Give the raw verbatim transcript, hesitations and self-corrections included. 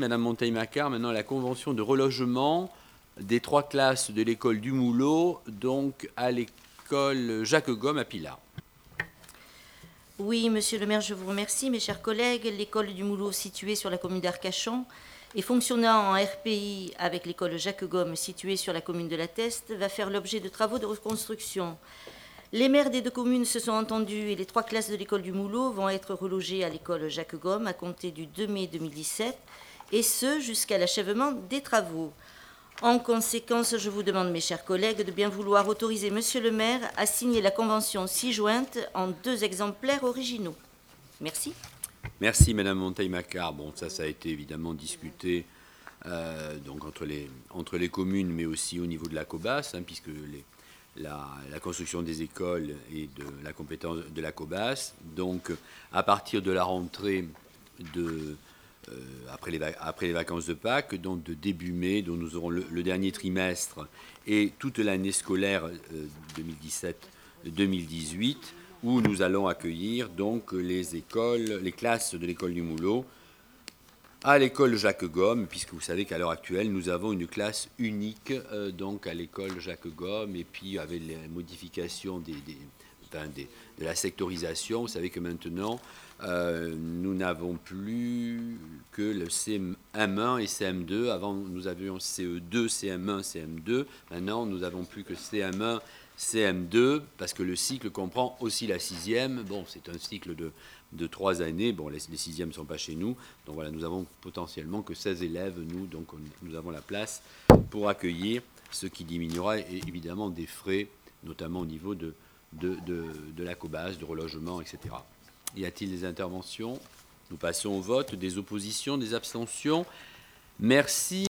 Madame Monteil-Macquart. Maintenant, la convention de relogement des trois classes de l'école du Moulot, donc à l'école Jacques Gomme à Pilat. Oui, monsieur le maire, je vous remercie. Mes chers collègues, l'école du Moulot, située sur la commune d'Arcachon et fonctionnant en R P I avec l'école Jacques Gomme, située sur la commune de La Teste, va faire l'objet de travaux de reconstruction. Les maires des deux communes se sont entendus et les trois classes de l'école du Moulot vont être relogées à l'école Jacques Gomme à compter du deux mai deux mille dix-sept, et ce jusqu'à l'achèvement des travaux. En conséquence, je vous demande, mes chers collègues, de bien vouloir autoriser monsieur le maire à signer la convention ci-jointe en deux exemplaires originaux. Merci. Merci, Madame Monteil-Macquart. Bon, ça, ça a été évidemment discuté euh, donc entre les, entre les communes, mais aussi au niveau de la COBAS, hein, puisque les, la, la construction des écoles est de la compétence de la COBAS. Donc, à partir de la rentrée de... Euh, après, les après les vacances de Pâques, donc de début mai, dont nous aurons le, le dernier trimestre et toute l'année scolaire euh, deux mille dix-sept deux mille dix-huit, où nous allons accueillir donc les écoles, les classes de l'école du Moulot à l'école Jacques Gomme, puisque vous savez qu'à l'heure actuelle, nous avons une classe unique euh, donc à l'école Jacques Gomme, et puis avec les modifications des, des, enfin des, de la sectorisation, vous savez que maintenant, Euh, nous n'avons plus que le C M un et C M deux. Avant, nous avions C E deux, C M un, C M deux. Maintenant, nous n'avons plus que C M un, C M deux, parce que le cycle comprend aussi la sixième. Bon, c'est un cycle de, de trois années. Bon, les, les sixièmes ne sont pas chez nous. Donc voilà, nous avons potentiellement que seize élèves, nous. Donc on, nous avons la place pour accueillir, ce qui diminuera évidemment des frais, notamment au niveau de, de, de, de la COBAS, de relogement, et cetera. Y a-t-il des interventions? Nous passons au vote. Des oppositions, des abstentions? Merci.